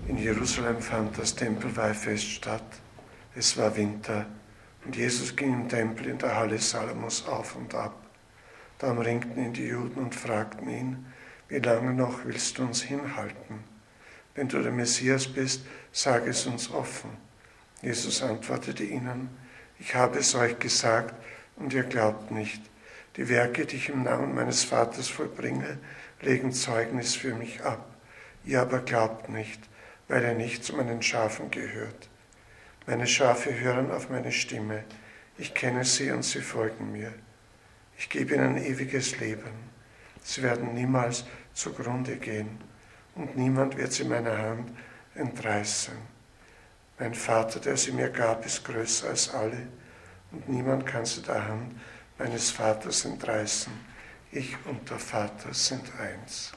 In Jerusalem fand das Tempelweihfest statt. Es war Winter und Jesus ging im Tempel in der Halle Salomos auf und ab. Da umringten ihn die Juden und fragten ihn: Wie lange noch willst du uns hinhalten? Wenn du der Messias bist, sag es uns offen. Jesus antwortete ihnen: Ich habe es euch gesagt und ihr glaubt nicht. Die Werke, die ich im Namen meines Vaters vollbringe, legen Zeugnis für mich ab. Ihr aber glaubt nicht, weil ihr nicht zu meinen Schafen gehört. Meine Schafe hören auf meine Stimme. Ich kenne sie und sie folgen mir. Ich gebe ihnen ewiges Leben. Sie werden niemals zugrunde gehen und niemand wird sie meiner Hand entreißen. Mein Vater, der sie mir gab, ist größer als alle und niemand kann sie der Hand meines Vaters entreißen. Ich und der Vater sind eins.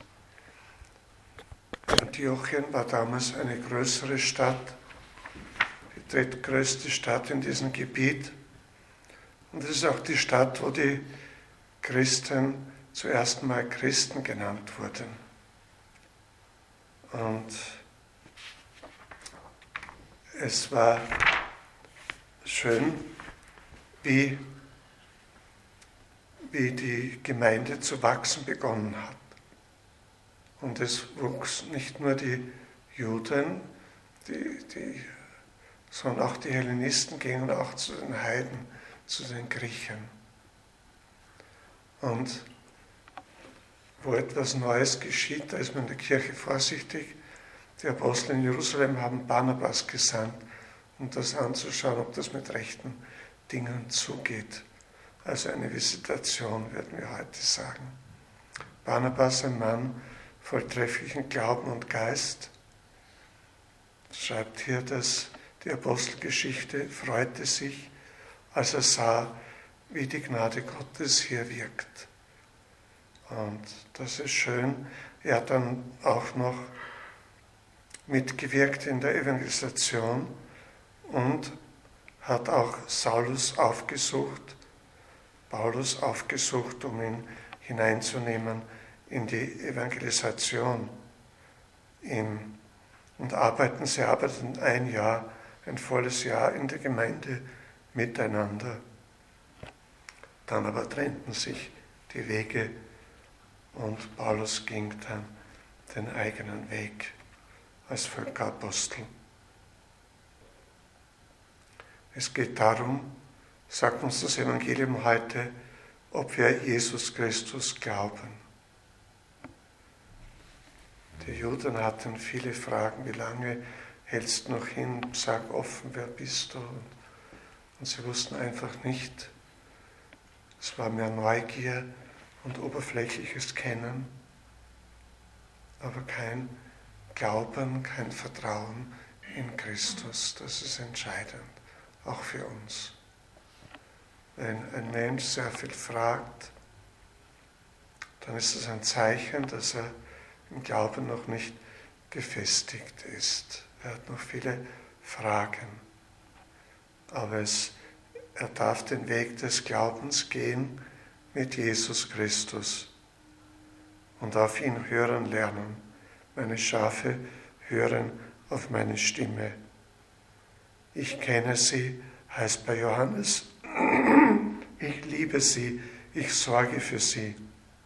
Antiochien war damals eine größere Stadt, die drittgrößte Stadt in diesem Gebiet. Und es ist auch die Stadt, wo die Christen zuerst mal Christen genannt wurden. Und es war schön, wie die Gemeinde zu wachsen begonnen hat. Und es wuchs nicht nur die Juden, sondern auch die Hellenisten gingen auch zu den Heiden, zu den Griechen. Und wo etwas Neues geschieht, da ist man in der Kirche vorsichtig. Die Apostel in Jerusalem haben Barnabas gesandt, um das anzuschauen, ob das mit rechten Dingen zugeht. Also eine Visitation, werden wir heute sagen. Barnabas, ein Mann voll trefflichen Glauben und Geist, schreibt hier, dass die Apostelgeschichte freute sich, als er sah, wie die Gnade Gottes hier wirkt. Und das ist schön. Er hat dann auch noch mitgewirkt in der Evangelisation und hat auch Paulus aufgesucht, um ihn hineinzunehmen in die Evangelisation. Und sie arbeiteten ein volles Jahr in der Gemeinde miteinander. Dann aber trennten sich die Wege und Paulus ging dann den eigenen Weg als Völkerapostel. Es geht darum, sagt uns das Evangelium heute, ob wir Jesus Christus glauben. Die Juden hatten viele Fragen: Wie lange hältst du noch hin? Sag offen, wer bist du? Und sie wussten einfach nicht. Es war mehr Neugier und oberflächliches Kennen, aber kein Glauben, kein Vertrauen in Christus. Das ist entscheidend, auch für uns. Wenn ein Mensch sehr viel fragt, dann ist es ein Zeichen, dass er im Glauben noch nicht gefestigt ist. Er hat noch viele Fragen. Aber er darf den Weg des Glaubens gehen mit Jesus Christus und auf ihn hören lernen. Meine Schafe hören auf meine Stimme. Ich kenne sie, heißt bei Johannes. Ich liebe sie, ich sorge für sie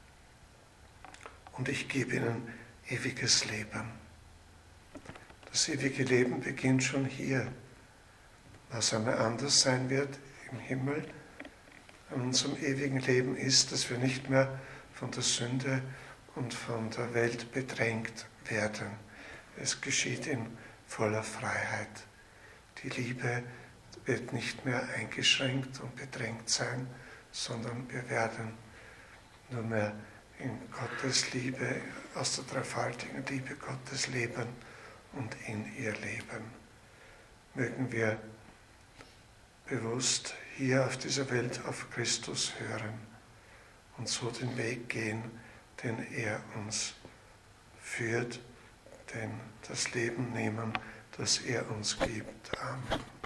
und ich gebe ihnen ewiges Leben. Das ewige Leben beginnt schon hier. Was einmal anders sein wird im Himmel an unserem ewigen Leben ist, dass wir nicht mehr von der Sünde und von der Welt bedrängt werden. Es geschieht in voller Freiheit. Die Liebe wird nicht mehr eingeschränkt und bedrängt sein, sondern wir werden nur mehr in Gottes Liebe, aus der dreifaltigen Liebe Gottes leben und in ihr leben. Mögen wir bewusst hier auf dieser Welt auf Christus hören und so den Weg gehen, den er uns führt, das Leben nehmen, das er uns gibt. Amen.